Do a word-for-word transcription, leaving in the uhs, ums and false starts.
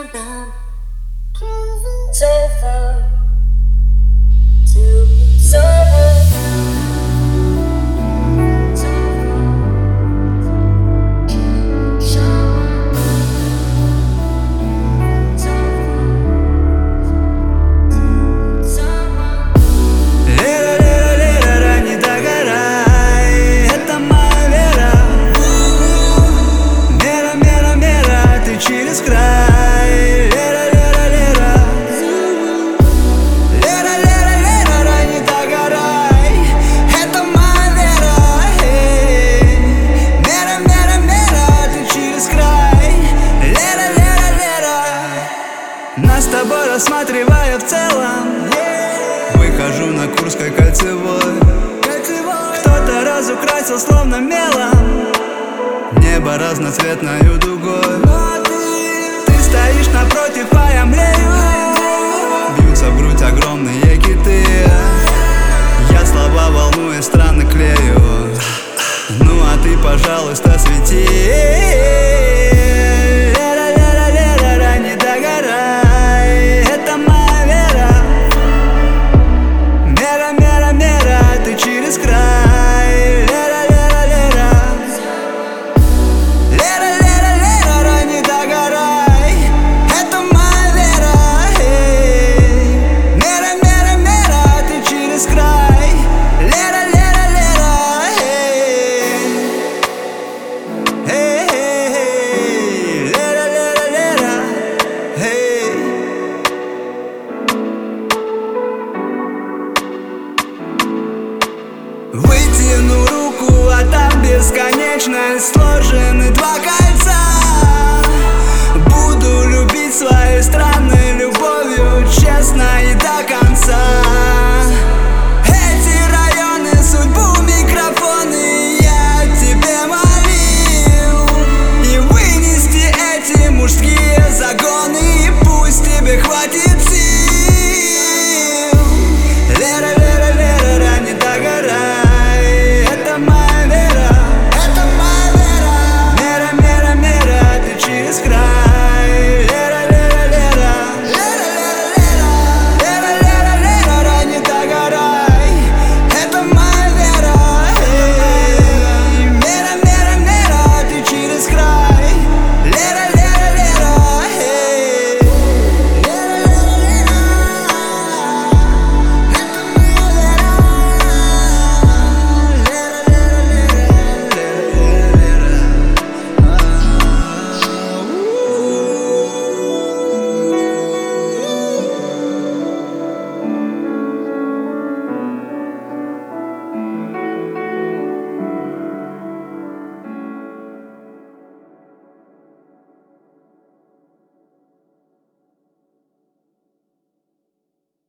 down, so far to someone. Через край, лера, лера, лера. Лера, лера, лера, не догорай. Это моя вера. Мера, мера, мера, ты через край. Лера, лера, лера. Нас с тобой рассматривая в целом, выхожу на Курской кольцевой. Кто-то разукрасил словно мелом небо разноцветною дугой. Стоишь напротив, а я млею. Бьются в грудь огромные киты. Я слова волнуясь странно клею. Ну а ты, пожалуйста, свети.